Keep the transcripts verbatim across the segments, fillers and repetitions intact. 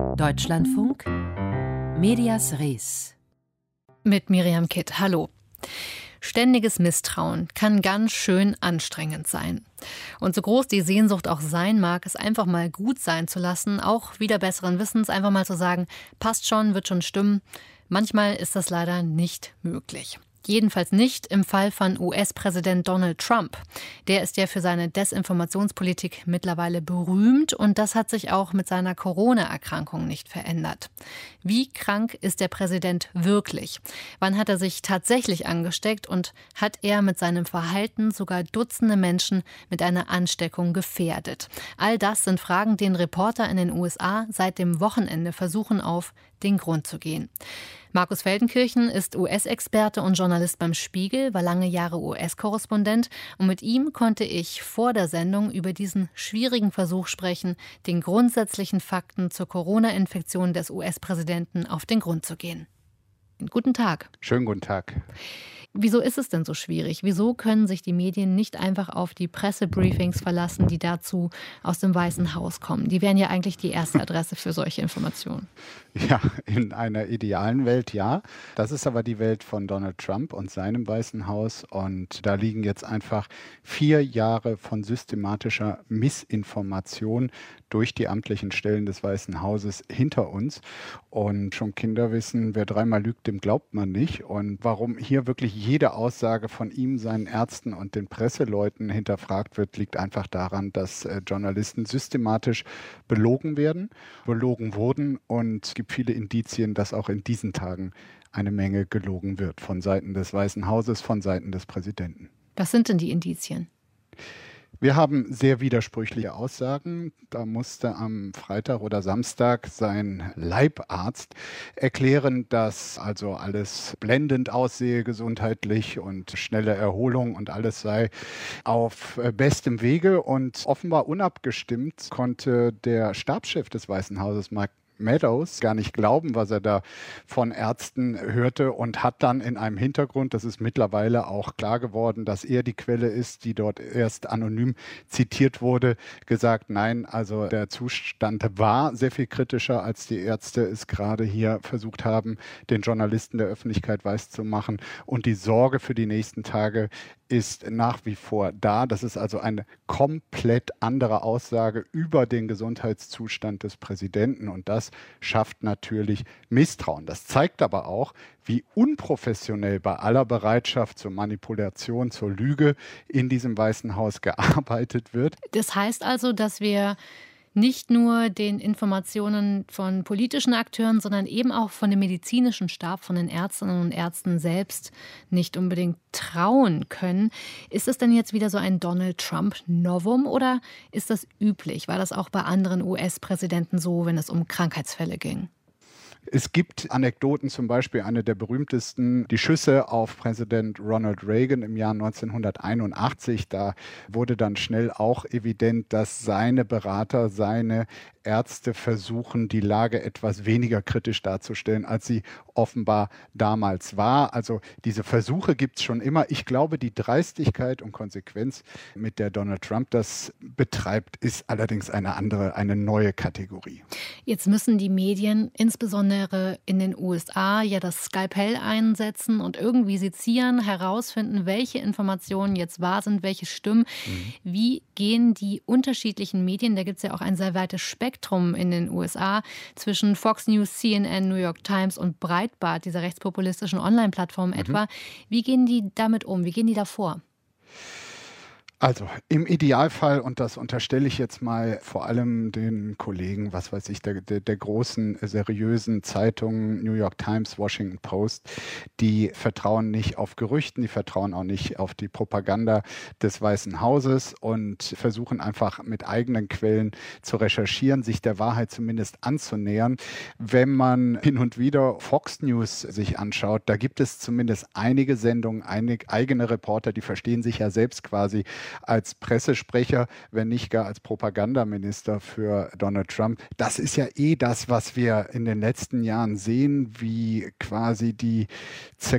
Deutschlandfunk, Medias Res. Mit Miriam Kitt. Hallo. Ständiges Misstrauen kann ganz schön anstrengend sein. Und so groß die Sehnsucht auch sein mag, es einfach mal gut sein zu lassen, auch wieder besseren Wissens, einfach mal zu sagen, passt schon, wird schon stimmen. Manchmal ist das leider nicht möglich. Jedenfalls nicht im Fall von U S-Präsident Donald Trump. Der ist ja für seine Desinformationspolitik mittlerweile berühmt und das hat sich auch mit seiner Corona-Erkrankung nicht verändert. Wie krank ist der Präsident wirklich? Wann hat er sich tatsächlich angesteckt und hat er mit seinem Verhalten sogar Dutzende Menschen mit einer Ansteckung gefährdet? All das sind Fragen, denen Reporter in den U S A seit dem Wochenende versuchen, auf den Grund zu gehen. Markus Feldenkirchen ist U S-Experte und Journalist beim Spiegel, war lange Jahre U S-Korrespondent und mit ihm konnte ich vor der Sendung über diesen schwierigen Versuch sprechen, den grundsätzlichen Fakten zur Corona-Infektion des U S-Präsidenten auf den Grund zu gehen. Guten Tag. Schönen guten Tag. Wieso ist es denn so schwierig? Wieso können sich die Medien nicht einfach auf die Pressebriefings verlassen, die dazu aus dem Weißen Haus kommen? Die wären ja eigentlich die erste Adresse für solche Informationen. Ja, in einer idealen Welt ja. Das ist aber die Welt von Donald Trump und seinem Weißen Haus. Und da liegen jetzt einfach vier Jahre von systematischer Missinformation durch die amtlichen Stellen des Weißen Hauses hinter uns. Und schon Kinder wissen, wer dreimal lügt, dem glaubt man nicht. Und warum hier wirklich jede Aussage von ihm, seinen Ärzten und den Presseleuten hinterfragt wird, liegt einfach daran, dass äh, Journalisten systematisch belogen werden, belogen wurden. Und es gibt viele Indizien, dass auch in diesen Tagen eine Menge gelogen wird von Seiten des Weißen Hauses, von Seiten des Präsidenten. Was sind denn die Indizien? Wir haben sehr widersprüchliche Aussagen. Da musste am Freitag oder Samstag sein Leibarzt erklären, dass also alles blendend aussehe gesundheitlich und schnelle Erholung und alles sei auf bestem Wege. Und offenbar unabgestimmt konnte der Stabschef des Weißen Hauses, Mike Meadows, gar nicht glauben, was er da von Ärzten hörte und hat dann in einem Hintergrund, das ist mittlerweile auch klar geworden, dass er die Quelle ist, die dort erst anonym zitiert wurde, gesagt, nein, also der Zustand war sehr viel kritischer, als die Ärzte es gerade hier versucht haben, den Journalisten der Öffentlichkeit weiszumachen. Und die Sorge für die nächsten Tage ist nach wie vor da. Das ist also eine komplett andere Aussage über den Gesundheitszustand des Präsidenten und das schafft natürlich Misstrauen. Das zeigt aber auch, wie unprofessionell bei aller Bereitschaft zur Manipulation, zur Lüge in diesem Weißen Haus gearbeitet wird. Das heißt also, dass wir nicht nur den Informationen von politischen Akteuren, sondern eben auch von dem medizinischen Stab, von den Ärztinnen und Ärzten selbst nicht unbedingt trauen können. Ist es denn jetzt wieder so ein Donald Trump-Novum oder ist das üblich? War das auch bei anderen U S-Präsidenten so, wenn es um Krankheitsfälle ging? Es gibt Anekdoten, zum Beispiel eine der berühmtesten, die Schüsse auf Präsident Ronald Reagan im Jahr neunzehnhunderteinundachtzig. Da wurde dann schnell auch evident, dass seine Berater, seine Ärzte versuchen, die Lage etwas weniger kritisch darzustellen, als sie offenbar damals war. Also diese Versuche gibt es schon immer. Ich glaube, die Dreistigkeit und Konsequenz, mit der Donald Trump das betreibt, ist allerdings eine andere, eine neue Kategorie. Jetzt müssen die Medien, insbesondere in den U S A, ja das Skalpell einsetzen und irgendwie sezieren, herausfinden, welche Informationen jetzt wahr sind, welche stimmen. Mhm. Wie gehen die unterschiedlichen Medien, da gibt es ja auch ein sehr weites Spektrum in den U S A, zwischen Fox News, C N N, New York Times und Breitbart, dieser rechtspopulistischen Online-Plattform mhm. etwa. Wie gehen die damit um? Wie gehen die da vor? Also im Idealfall, und das unterstelle ich jetzt mal vor allem den Kollegen, was weiß ich, der, der, der großen, seriösen Zeitungen, New York Times, Washington Post, die vertrauen nicht auf Gerüchten, die vertrauen auch nicht auf die Propaganda des Weißen Hauses und versuchen einfach mit eigenen Quellen zu recherchieren, sich der Wahrheit zumindest anzunähern. Wenn man hin und wieder Fox News sich anschaut, da gibt es zumindest einige Sendungen, einige eigene Reporter, die verstehen sich ja selbst quasi als Pressesprecher, wenn nicht gar als Propagandaminister für Donald Trump. Das ist ja eh das, was wir in den letzten Jahren sehen, wie quasi die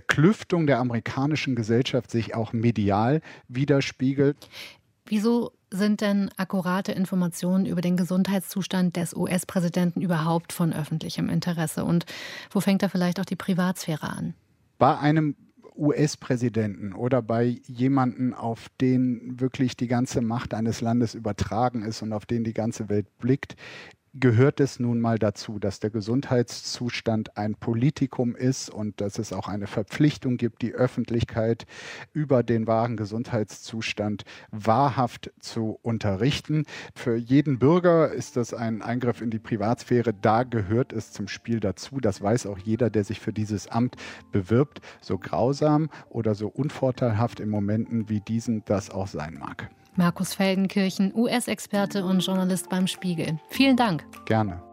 Zerklüftung der amerikanischen Gesellschaft sich auch medial widerspiegelt. Wieso Sind denn akkurate Informationen über den Gesundheitszustand des U S-Präsidenten überhaupt von öffentlichem Interesse? Und wo fängt da vielleicht auch die Privatsphäre an? Bei einem U S-Präsidenten oder bei jemandem, auf den wirklich die ganze Macht eines Landes übertragen ist und auf den die ganze Welt blickt, gehört es nun mal dazu, dass der Gesundheitszustand ein Politikum ist und dass es auch eine Verpflichtung gibt, die Öffentlichkeit über den wahren Gesundheitszustand wahrhaft zu unterrichten. Für jeden Bürger ist das ein Eingriff in die Privatsphäre. Da gehört es zum Spiel dazu. Das weiß auch jeder, der sich für dieses Amt bewirbt, so grausam oder so unvorteilhaft in Momenten wie diesen das auch sein mag. Markus Feldenkirchen, U S-Experte und Journalist beim Spiegel. Vielen Dank. Gerne.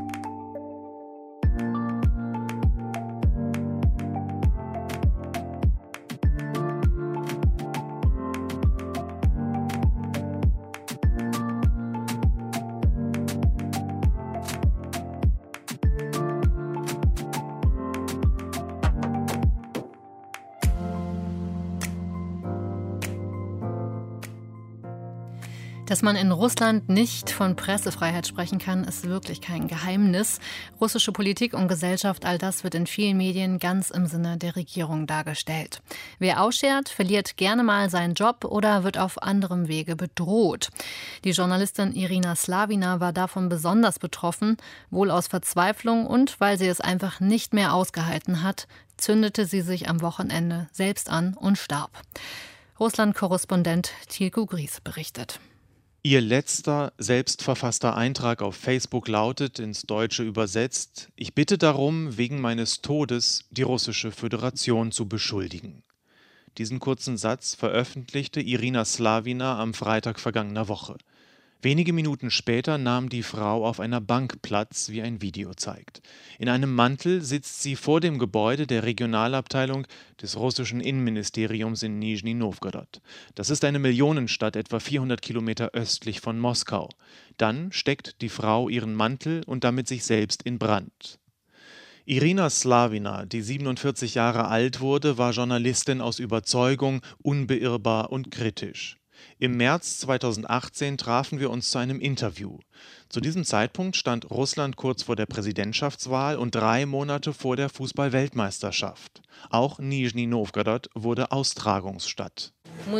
Dass man in Russland nicht von Pressefreiheit sprechen kann, ist wirklich kein Geheimnis. Russische Politik und Gesellschaft, all das wird in vielen Medien ganz im Sinne der Regierung dargestellt. Wer ausschert, verliert gerne mal seinen Job oder wird auf anderem Wege bedroht. Die Journalistin Irina Slawina war davon besonders betroffen, wohl aus Verzweiflung und weil sie es einfach nicht mehr ausgehalten hat, zündete sie sich am Wochenende selbst an und starb. Russland-Korrespondent Tilko Gries berichtet. Ihr letzter, selbstverfasster Eintrag auf Facebook lautet, ins Deutsche übersetzt: Ich bitte darum, wegen meines Todes die Russische Föderation zu beschuldigen. Diesen kurzen Satz veröffentlichte Irina Slawina am Freitag vergangener Woche. Wenige Minuten später nahm die Frau auf einer Bank Platz, wie ein Video zeigt. In einem Mantel sitzt sie vor dem Gebäude der Regionalabteilung des russischen Innenministeriums in Nischni Nowgorod. Das ist eine Millionenstadt, etwa vierhundert Kilometer östlich von Moskau. Dann steckt die Frau ihren Mantel und damit sich selbst in Brand. Irina Slawina, die siebenundvierzig Jahre alt wurde, war Journalistin aus Überzeugung, unbeirrbar und kritisch. Im März zweitausendachtzehn trafen wir uns zu einem Interview. Zu diesem Zeitpunkt stand Russland kurz vor der Präsidentschaftswahl und drei Monate vor der Fußball-Weltmeisterschaft. Auch Nischni Nowgorod wurde Austragungsstadt.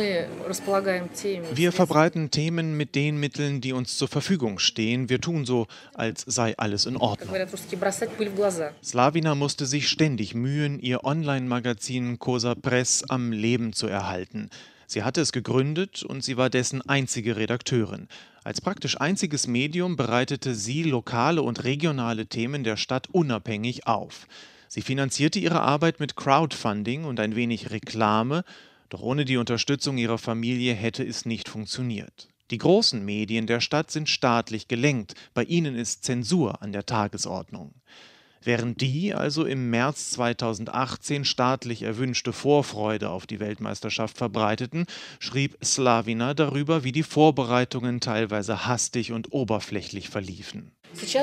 Wir verbreiten Themen mit den Mitteln, die uns zur Verfügung stehen. Wir tun so, als sei alles in Ordnung. Slawina musste sich ständig mühen, ihr Online-Magazin Kosa Press am Leben zu erhalten. Sie hatte es gegründet und sie war dessen einzige Redakteurin. Als praktisch einziges Medium bereitete sie lokale und regionale Themen der Stadt unabhängig auf. Sie finanzierte ihre Arbeit mit Crowdfunding und ein wenig Reklame, doch ohne die Unterstützung ihrer Familie hätte es nicht funktioniert. Die großen Medien der Stadt sind staatlich gelenkt, bei ihnen ist Zensur an der Tagesordnung. Während die also im März zweitausendachtzehn staatlich erwünschte Vorfreude auf die Weltmeisterschaft verbreiteten, schrieb Slawina darüber, wie die Vorbereitungen teilweise hastig und oberflächlich verliefen.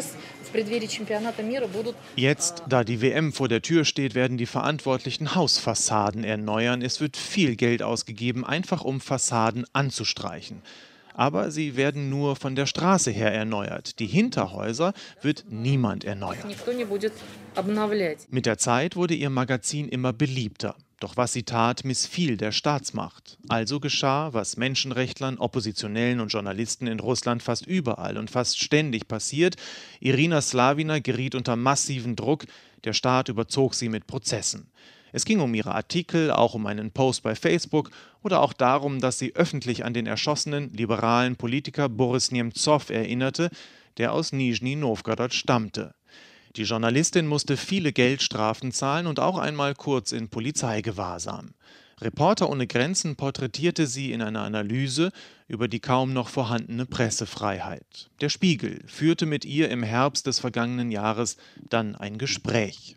Jetzt, da die W M vor der Tür steht, werden die Verantwortlichen Hausfassaden erneuern. Es wird viel Geld ausgegeben, einfach um Fassaden anzustreichen. Aber sie werden nur von der Straße her erneuert. Die Hinterhäuser wird niemand erneuern. Mit der Zeit wurde ihr Magazin immer beliebter. Doch was sie tat, missfiel der Staatsmacht. Also geschah, was Menschenrechtlern, Oppositionellen und Journalisten in Russland fast überall und fast ständig passiert. Irina Slawina geriet unter massiven Druck. Der Staat überzog sie mit Prozessen. Es ging um ihre Artikel, auch um einen Post bei Facebook oder auch darum, dass sie öffentlich an den erschossenen liberalen Politiker Boris Nemzow erinnerte, der aus Nischni Nowgorod stammte. Die Journalistin musste viele Geldstrafen zahlen und auch einmal kurz in Polizeigewahrsam. Reporter ohne Grenzen porträtierte sie in einer Analyse über die kaum noch vorhandene Pressefreiheit. Der Spiegel führte mit ihr im Herbst des vergangenen Jahres dann ein Gespräch.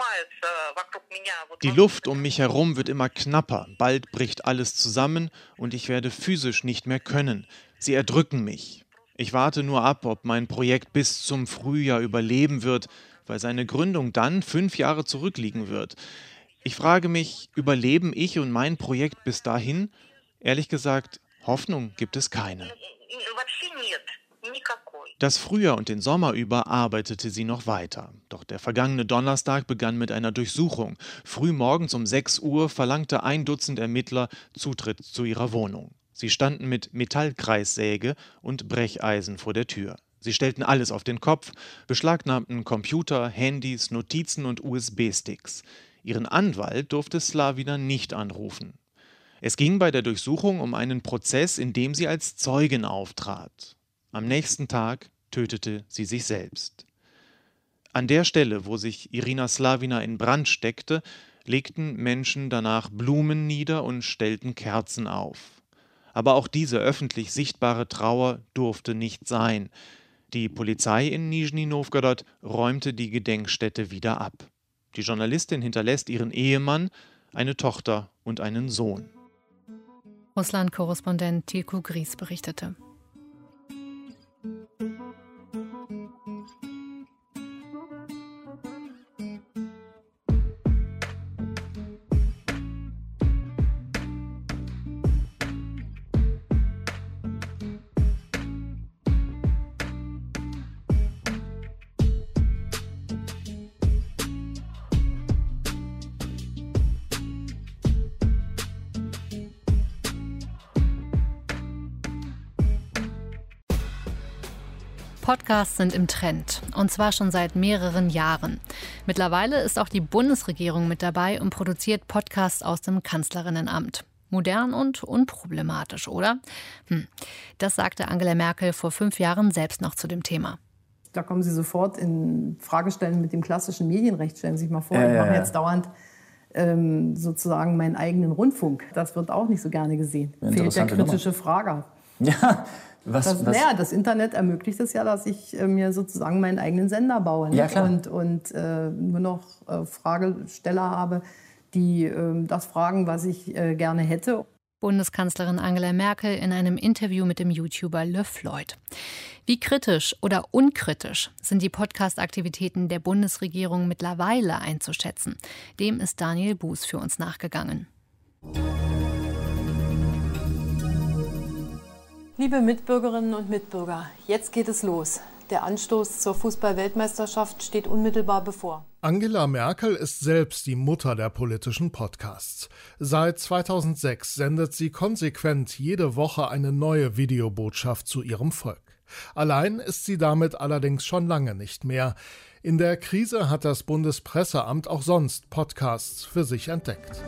Die Luft um mich herum wird immer knapper, bald bricht alles zusammen und ich werde physisch nicht mehr können. Sie erdrücken mich. Ich warte nur ab, ob mein Projekt bis zum Frühjahr überleben wird, weil seine Gründung dann fünf Jahre zurückliegen wird. Ich frage mich, überleben ich und mein Projekt bis dahin? Ehrlich gesagt, Hoffnung gibt es keine. Das Frühjahr und den Sommer über arbeitete sie noch weiter. Doch der vergangene Donnerstag begann mit einer Durchsuchung. Früh morgens um sechs Uhr verlangte ein Dutzend Ermittler Zutritt zu ihrer Wohnung. Sie standen mit Metallkreissäge und Brecheisen vor der Tür. Sie stellten alles auf den Kopf, beschlagnahmten Computer, Handys, Notizen und U S B-Sticks. Ihren Anwalt durfte Slavina nicht anrufen. Es ging bei der Durchsuchung um einen Prozess, in dem sie als Zeugin auftrat. Am nächsten Tag tötete sie sich selbst. An der Stelle, wo sich Irina Slavina in Brand steckte, legten Menschen danach Blumen nieder und stellten Kerzen auf. Aber auch diese öffentlich sichtbare Trauer durfte nicht sein. Die Polizei in Nischni Nowgorod räumte die Gedenkstätte wieder ab. Die Journalistin hinterlässt ihren Ehemann, eine Tochter und einen Sohn. Russland-Korrespondent Tilko Gries berichtete. Podcasts sind im Trend, und zwar schon seit mehreren Jahren. Mittlerweile ist auch die Bundesregierung mit dabei und produziert Podcasts aus dem Kanzlerinnenamt. Modern und unproblematisch, oder? Hm. Das sagte Angela Merkel vor fünf Jahren selbst noch zu dem Thema. Da kommen Sie sofort in Fragestellen mit dem klassischen Medienrecht. Stellen Sie sich mal vor, ja, ich mache ja, ja. jetzt dauernd ähm, sozusagen meinen eigenen Rundfunk. Das wird auch nicht so gerne gesehen. Fehlt der kritische Nummer. Frage. Ja, was, das, was? Naja, das Internet ermöglicht es ja, dass ich äh, mir sozusagen meinen eigenen Sender baue. Ne? Ja, klar. Und, und äh, nur noch äh, Fragesteller habe, die äh, das fragen, was ich äh, gerne hätte. Bundeskanzlerin Angela Merkel in einem Interview mit dem YouTuber Le Floyd. Wie kritisch oder unkritisch sind die Podcast-Aktivitäten der Bundesregierung mittlerweile einzuschätzen? Dem ist Daniel Buß für uns nachgegangen. Liebe Mitbürgerinnen und Mitbürger, jetzt geht es los. Der Anstoß zur Fußball-Weltmeisterschaft steht unmittelbar bevor. Angela Merkel ist selbst die Mutter der politischen Podcasts. Seit zweitausendsechs sendet sie konsequent jede Woche eine neue Videobotschaft zu ihrem Volk. Allein ist sie damit allerdings schon lange nicht mehr. In der Krise hat das Bundespresseamt auch sonst Podcasts für sich entdeckt.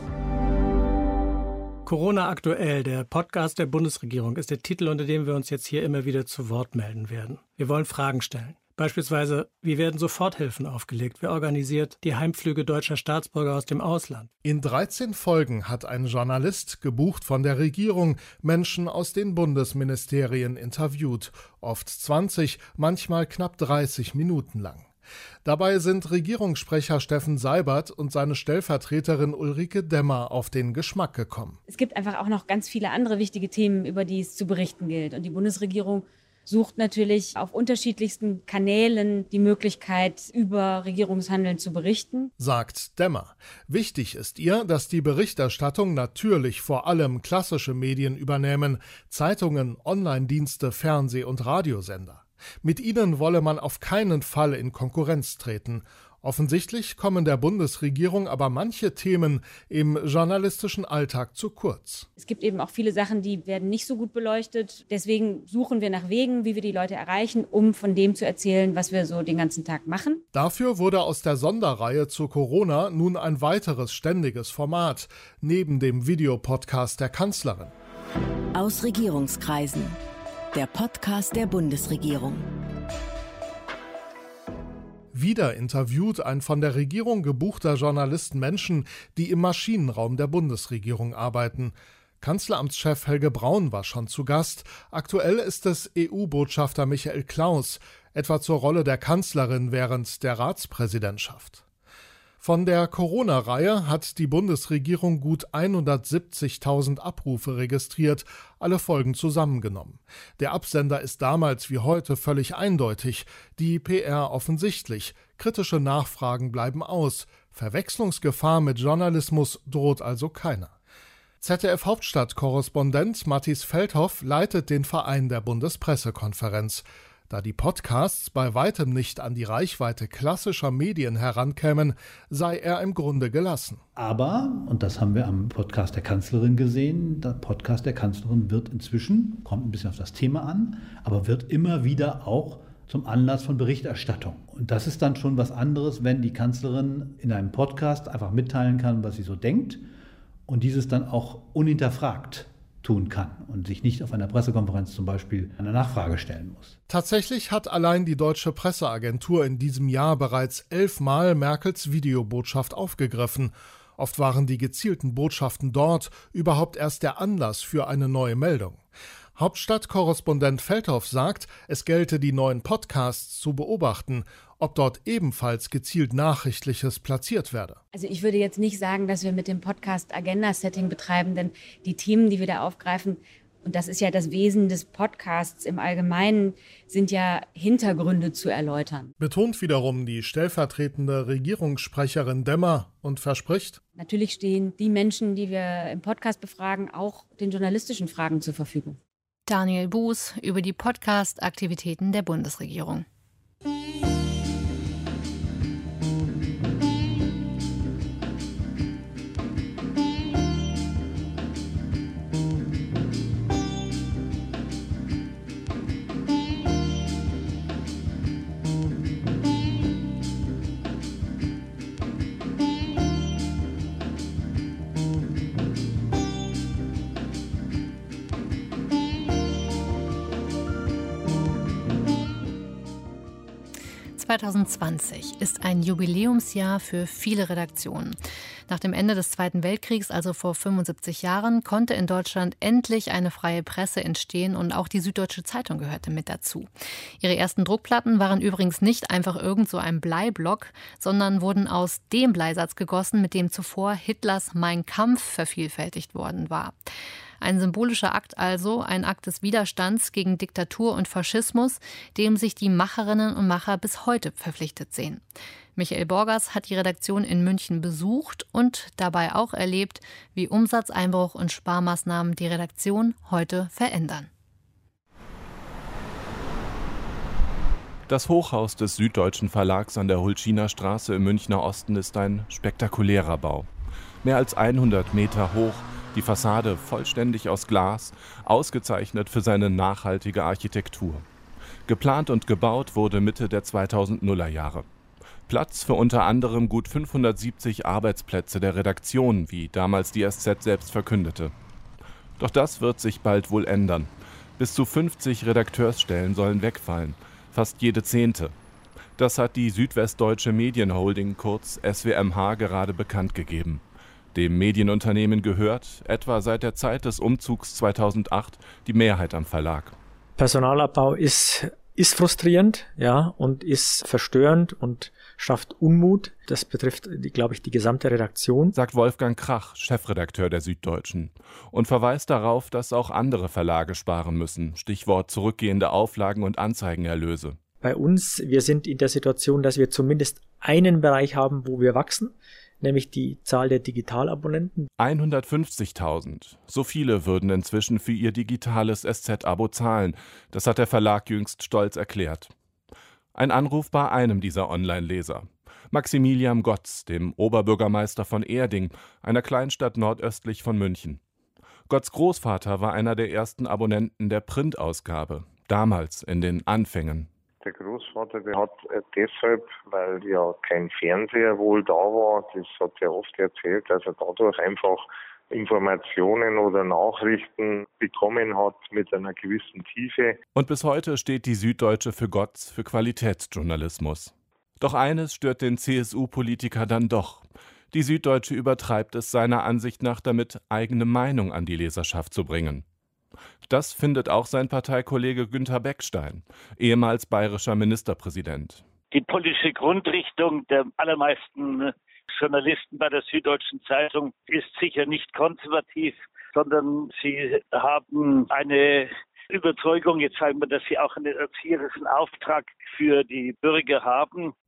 Corona aktuell, der Podcast der Bundesregierung, ist der Titel, unter dem wir uns jetzt hier immer wieder zu Wort melden werden. Wir wollen Fragen stellen. Beispielsweise, wie werden Soforthilfen aufgelegt? Wer organisiert die Heimflüge deutscher Staatsbürger aus dem Ausland? In dreizehn Folgen hat ein Journalist, gebucht von der Regierung, Menschen aus den Bundesministerien interviewt. Oft zwanzig, manchmal knapp dreißig Minuten lang. Dabei sind Regierungssprecher Steffen Seibert und seine Stellvertreterin Ulrike Demmer auf den Geschmack gekommen. Es gibt einfach auch noch ganz viele andere wichtige Themen, über die es zu berichten gilt. Und die Bundesregierung sucht natürlich auf unterschiedlichsten Kanälen die Möglichkeit, über Regierungshandeln zu berichten. Sagt Demmer. Wichtig ist ihr, dass die Berichterstattung natürlich vor allem klassische Medien übernehmen, Zeitungen, Online-Dienste, Fernseh- und Radiosender. Mit ihnen wolle man auf keinen Fall in Konkurrenz treten. Offensichtlich kommen der Bundesregierung aber manche Themen im journalistischen Alltag zu kurz. Es gibt eben auch viele Sachen, die werden nicht so gut beleuchtet. Deswegen suchen wir nach Wegen, wie wir die Leute erreichen, um von dem zu erzählen, was wir so den ganzen Tag machen. Dafür wurde aus der Sonderreihe zu Corona nun ein weiteres ständiges Format, neben dem Videopodcast der Kanzlerin. Aus Regierungskreisen. Der Podcast der Bundesregierung. Wieder interviewt ein von der Regierung gebuchter Journalist Menschen, die im Maschinenraum der Bundesregierung arbeiten. Kanzleramtschef Helge Braun war schon zu Gast. Aktuell ist es E U-Botschafter Michael Klaus, etwa zur Rolle der Kanzlerin während der Ratspräsidentschaft. Von der Corona-Reihe hat die Bundesregierung gut hundertsiebzigtausend Abrufe registriert, alle Folgen zusammengenommen. Der Absender ist damals wie heute völlig eindeutig, die P R offensichtlich. Kritische Nachfragen bleiben aus. Verwechslungsgefahr mit Journalismus droht also keiner. Z D F-Hauptstadt-Korrespondent Mathis Feldhoff leitet den Verein der Bundespressekonferenz. Da die Podcasts bei weitem nicht an die Reichweite klassischer Medien herankämen, sei er im Grunde gelassen. Aber, und das haben wir am Podcast der Kanzlerin gesehen, der Podcast der Kanzlerin wird inzwischen, kommt ein bisschen auf das Thema an, aber wird immer wieder auch zum Anlass von Berichterstattung. Und das ist dann schon was anderes, wenn die Kanzlerin in einem Podcast einfach mitteilen kann, was sie so denkt und dieses dann auch unhinterfragt tun kann und sich nicht auf einer Pressekonferenz zum Beispiel eine Nachfrage stellen muss. Tatsächlich hat allein die Deutsche Presseagentur in diesem Jahr bereits elfmal Merkels Videobotschaft aufgegriffen. Oft waren die gezielten Botschaften dort überhaupt erst der Anlass für eine neue Meldung. Hauptstadtkorrespondent Feldhoff sagt, es gelte, die neuen Podcasts zu beobachten, ob dort ebenfalls gezielt Nachrichtliches platziert werde. Also ich würde jetzt nicht sagen, dass wir mit dem Podcast Agenda-Setting betreiben, denn die Themen, die wir da aufgreifen, und das ist ja das Wesen des Podcasts im Allgemeinen, sind ja Hintergründe zu erläutern. Betont wiederum die stellvertretende Regierungssprecherin Demmer und verspricht: Natürlich stehen die Menschen, die wir im Podcast befragen, auch den journalistischen Fragen zur Verfügung. Daniel Buß über die Podcast-Aktivitäten der Bundesregierung. zwanzig zwanzig ist ein Jubiläumsjahr für viele Redaktionen. Nach dem Ende des Zweiten Weltkriegs, also vor fünfundsiebzig Jahren, konnte in Deutschland endlich eine freie Presse entstehen und auch die Süddeutsche Zeitung gehörte mit dazu. Ihre ersten Druckplatten waren übrigens nicht einfach irgend so ein Bleiblock, sondern wurden aus dem Bleisatz gegossen, mit dem zuvor Hitlers Mein Kampf vervielfältigt worden war. Ein symbolischer Akt also, ein Akt des Widerstands gegen Diktatur und Faschismus, dem sich die Macherinnen und Macher bis heute verpflichtet sehen. Michael Borgers hat die Redaktion in München besucht und dabei auch erlebt, wie Umsatzeinbruch und Sparmaßnahmen die Redaktion heute verändern. Das Hochhaus des Süddeutschen Verlags an der Hultschiner Straße im Münchner Osten ist ein spektakulärer Bau. Mehr als hundert Meter hoch, die Fassade vollständig aus Glas, ausgezeichnet für seine nachhaltige Architektur. Geplant und gebaut wurde Mitte der zweitausendnuller Jahre. Platz für unter anderem gut fünfhundertsiebzig Arbeitsplätze der Redaktion, wie damals die S Z selbst verkündete. Doch das wird sich bald wohl ändern. Bis zu fünfzig Redakteursstellen sollen wegfallen, fast jede zehnte. Das hat die Südwestdeutsche Medienholding, kurz S W M H, gerade bekannt gegeben. Dem Medienunternehmen gehört, etwa seit der Zeit des Umzugs zweitausendacht, die Mehrheit am Verlag. Personalabbau ist, ist frustrierend, ja, und ist verstörend und schafft Unmut. Das betrifft, glaube ich, die gesamte Redaktion, sagt Wolfgang Krach, Chefredakteur der Süddeutschen, und verweist darauf, dass auch andere Verlage sparen müssen. Stichwort zurückgehende Auflagen und Anzeigenerlöse. Bei uns, wir sind in der Situation, dass wir zumindest einen Bereich haben, wo wir wachsen, nämlich die Zahl der Digitalabonnenten. hundertfünfzigtausend. So viele würden inzwischen für ihr digitales S Z-Abo zahlen. Das hat der Verlag jüngst stolz erklärt. Ein Anruf bei einem dieser Online-Leser. Maximilian Gotz, dem Oberbürgermeister von Erding, einer Kleinstadt nordöstlich von München. Gotz' Großvater war einer der ersten Abonnenten der Printausgabe, damals in den Anfängen. Der Großvater, der hat deshalb, weil ja kein Fernseher wohl da war, das hat er oft erzählt, dass er dadurch einfach Informationen oder Nachrichten bekommen hat mit einer gewissen Tiefe. Und bis heute steht die Süddeutsche für Gotz für Qualitätsjournalismus. Doch eines stört den C S U-Politiker dann doch. Die Süddeutsche übertreibt es seiner Ansicht nach damit, eigene Meinung an die Leserschaft zu bringen. Das findet auch sein Parteikollege Günther Beckstein, ehemals bayerischer Ministerpräsident. Die politische Grundrichtung der allermeisten Journalisten bei der Süddeutschen Zeitung ist sicher nicht konservativ, sondern sie haben eine Überzeugung, jetzt sagen wir, dass sie auch einen erzieherischen Auftrag für die Bürger haben.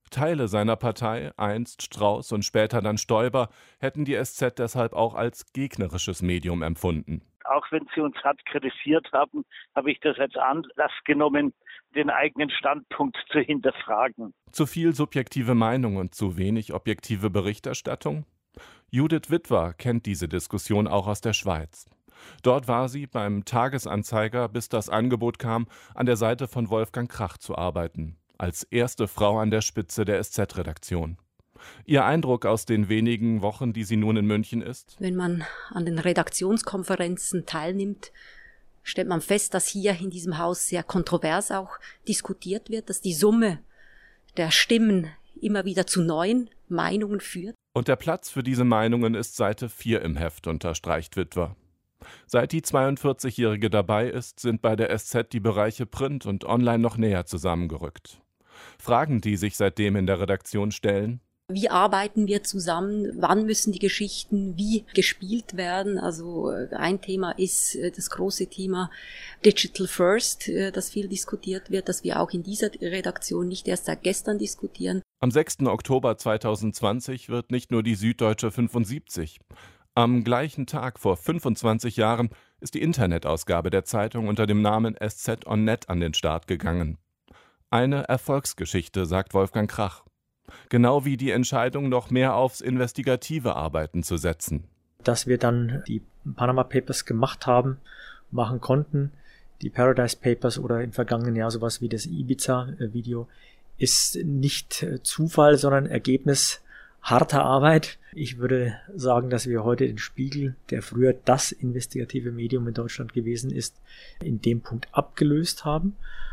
Teile seiner Partei, einst Strauß und später dann Stoiber, hätten die S Z deshalb auch als gegnerisches Medium empfunden. Auch wenn sie uns hart kritisiert haben, habe ich das als Anlass genommen, den eigenen Standpunkt zu hinterfragen. Zu viel subjektive Meinung und zu wenig objektive Berichterstattung? Judith Witwer kennt diese Diskussion auch aus der Schweiz. Dort war sie beim Tagesanzeiger, bis das Angebot kam, an der Seite von Wolfgang Krach zu arbeiten, als erste Frau an der Spitze der S Z-Redaktion. Ihr Eindruck aus den wenigen Wochen, die sie nun in München ist? Wenn man an den Redaktionskonferenzen teilnimmt, stellt man fest, dass hier in diesem Haus sehr kontrovers auch diskutiert wird, dass die Summe der Stimmen immer wieder zu neuen Meinungen führt. Und der Platz für diese Meinungen ist Seite vier im Heft, unterstreicht Witwer. Seit die zweiundvierzigjährige dabei ist, sind bei der S Z die Bereiche Print und Online noch näher zusammengerückt. Fragen, die sich seitdem in der Redaktion stellen: Wie arbeiten wir zusammen? Wann müssen die Geschichten wie gespielt werden? Also ein Thema ist das große Thema Digital First, das viel diskutiert wird, das wir auch in dieser Redaktion nicht erst seit gestern diskutieren. Am sechsten Oktober zweitausendzwanzig wird nicht nur die Süddeutsche fünfundsiebzig. Am gleichen Tag vor fünfundzwanzig Jahren ist die Internetausgabe der Zeitung unter dem Namen S Z on Net an den Start gegangen. Eine Erfolgsgeschichte, sagt Wolfgang Krach. Genau wie die Entscheidung, noch mehr aufs investigative Arbeiten zu setzen. Dass wir dann die Panama Papers gemacht haben, machen konnten, die Paradise Papers oder im vergangenen Jahr sowas wie das Ibiza-Video, ist nicht Zufall, sondern Ergebnis harter Arbeit. Ich würde sagen, dass wir heute den Spiegel, der früher das investigative Medium in Deutschland gewesen ist, in dem Punkt abgelöst haben.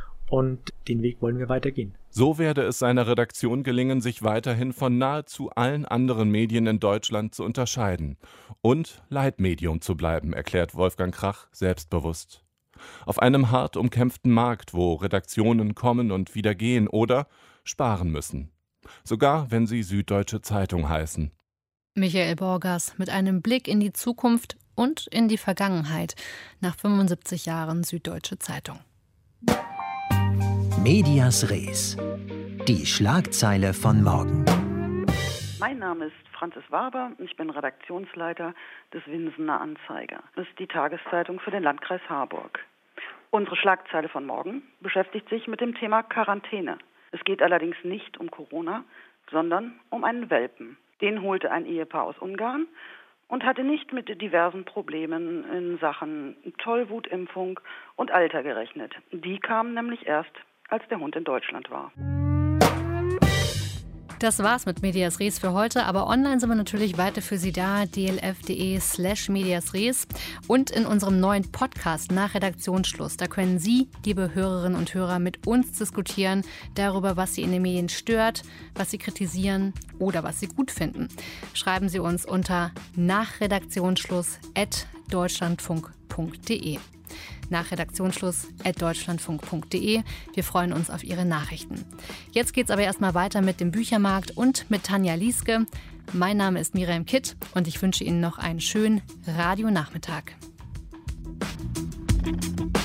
Und den Weg wollen wir weitergehen. So werde es seiner Redaktion gelingen, sich weiterhin von nahezu allen anderen Medien in Deutschland zu unterscheiden und Leitmedium zu bleiben, erklärt Wolfgang Krach selbstbewusst. Auf einem hart umkämpften Markt, wo Redaktionen kommen und wieder gehen oder sparen müssen. Sogar wenn sie Süddeutsche Zeitung heißen. Michael Borgers mit einem Blick in die Zukunft und in die Vergangenheit nach fünfundsiebzig Jahren Süddeutsche Zeitung. Medias Res. Die Schlagzeile von morgen. Mein Name ist Franzis Waber und ich bin Redaktionsleiter des Winsener Anzeiger. Das ist die Tageszeitung für den Landkreis Harburg. Unsere Schlagzeile von morgen beschäftigt sich mit dem Thema Quarantäne. Es geht allerdings nicht um Corona, sondern um einen Welpen. Den holte ein Ehepaar aus Ungarn und hatte nicht mit diversen Problemen in Sachen Tollwutimpfung und Alter gerechnet. Die kamen nämlich erst, als der Hund in Deutschland war. Das war's mit Medias Res für heute, aber online sind wir natürlich weiter für Sie da, d l f punkt d e slash Medias Res und in unserem neuen Podcast nach Redaktionsschluss. Da können Sie, liebe Hörerinnen und Hörer, mit uns diskutieren darüber, was Sie in den Medien stört, was Sie kritisieren oder was Sie gut finden. Schreiben Sie uns unter nachredaktionsschluss at deutschlandfunk punkt de. Nach Redaktionsschluss at deutschlandfunk punkt de. Wir freuen uns auf Ihre Nachrichten. Jetzt geht's aber erstmal weiter mit dem Büchermarkt und mit Tanja Lieske. Mein Name ist Miriam Kitt und ich wünsche Ihnen noch einen schönen Radionachmittag.